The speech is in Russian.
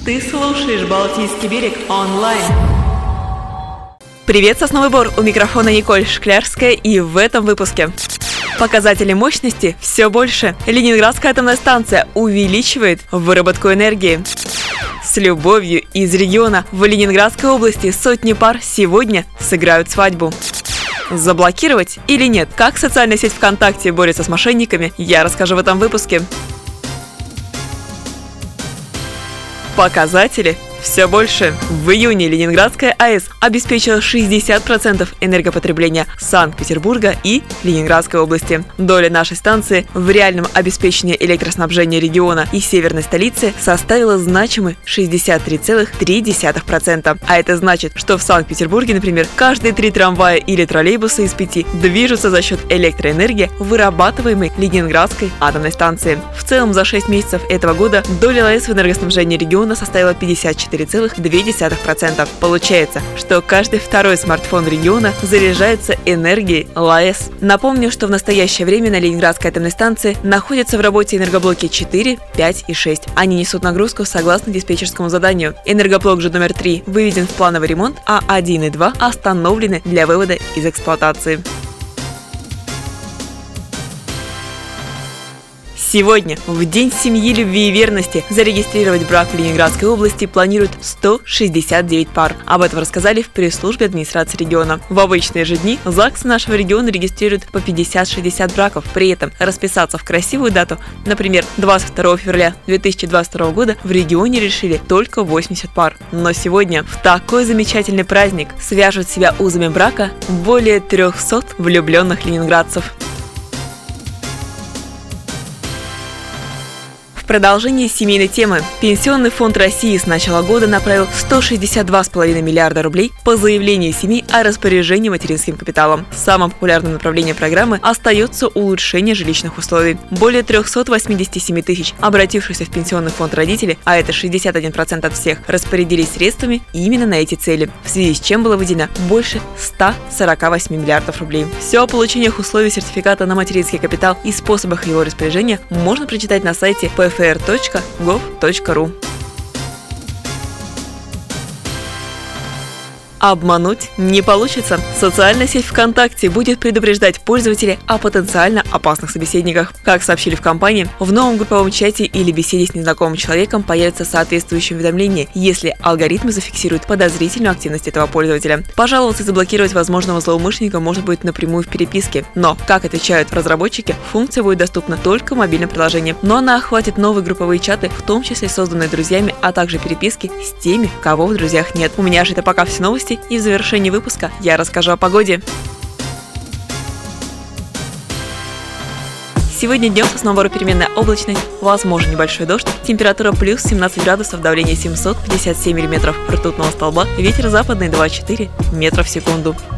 Ты слушаешь «Балтийский берег» онлайн. Привет, Сосновый Бор! У микрофона Николь Шклярская, и в этом выпуске. Показатели мощности все больше. Ленинградская атомная станция увеличивает выработку энергии. С любовью из региона в Ленинградской области сотни пар сегодня сыграют свадьбу. Заблокировать или нет? Как социальная сеть ВКонтакте борется с мошенниками, я расскажу в этом выпуске. Показатели все больше. В июне Ленинградская АЭС обеспечила 60% энергопотребления Санкт-Петербурга и Ленинградской области. Доля нашей станции в реальном обеспечении электроснабжения региона и северной столицы составила значимые 63,3%. А это значит, что в Санкт-Петербурге, например, каждые 3 трамвая или троллейбуса из 5 движутся за счет электроэнергии, вырабатываемой Ленинградской атомной станцией. В целом за 6 месяцев этого года доля АЭС в энергоснабжении региона составила 54,2%. Получается, что каждый второй смартфон региона заряжается энергией ЛАЭС. Напомню, что в настоящее время на Ленинградской атомной станции находятся в работе энергоблоки 4, 5 и 6. Они несут нагрузку согласно диспетчерскому заданию. Энергоблок же номер 3 выведен в плановый ремонт, а 1 и 2 остановлены для вывода из эксплуатации. Сегодня, в День семьи, любви и верности, зарегистрировать брак в Ленинградской области планируют 169 пар. Об этом рассказали в пресс-службе администрации региона. В обычные же дни ЗАГС нашего региона регистрируют по 50-60 браков. При этом расписаться в красивую дату, например, 22 февраля 2022 года, в регионе решили только 80 пар. Но сегодня в такой замечательный праздник свяжут себя узами брака более 300 влюбленных ленинградцев. В продолжении семейной темы Пенсионный фонд России с начала года направил 162,5 миллиарда рублей по заявлению семей о распоряжении материнским капиталом. Самым популярным направлением программы остается улучшение жилищных условий. Более 387 тысяч обратившихся в Пенсионный фонд родителей, а это 61% от всех, распорядились средствами именно на эти цели, в связи с чем было выделено больше 148 миллиардов рублей. Все о получениях условий сертификата на материнский капитал и способах его распоряжения можно прочитать на сайте pfr.gov.ru. Обмануть не получится. Социальная сеть ВКонтакте будет предупреждать пользователей о потенциально опасных собеседниках. Как сообщили в компании, в новом групповом чате или беседе с незнакомым человеком появится соответствующее уведомление, если алгоритмы зафиксируют подозрительную активность этого пользователя. Пожаловаться и заблокировать возможного злоумышленника можно будет напрямую в переписке. Но, как отвечают разработчики, функция будет доступна только в мобильном приложении. Но она охватит новые групповые чаты, в том числе созданные друзьями, а также переписки с теми, кого в друзьях нет. У меня же это пока все новости. И в завершении выпуска я расскажу о погоде. Сегодня днем в Сосновом Бору переменная облачность, возможен небольшой дождь, температура плюс 17 градусов, давление 757 миллиметров ртутного столба, ветер западный 2,4 метра в секунду.